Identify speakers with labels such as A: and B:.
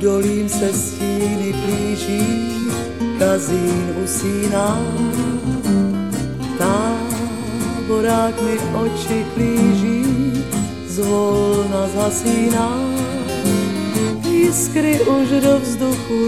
A: dolím se stíny plíží, kazín usíná. Táborák mi oči klíží, zvolna zhasíná. Jiskry už do vzduchu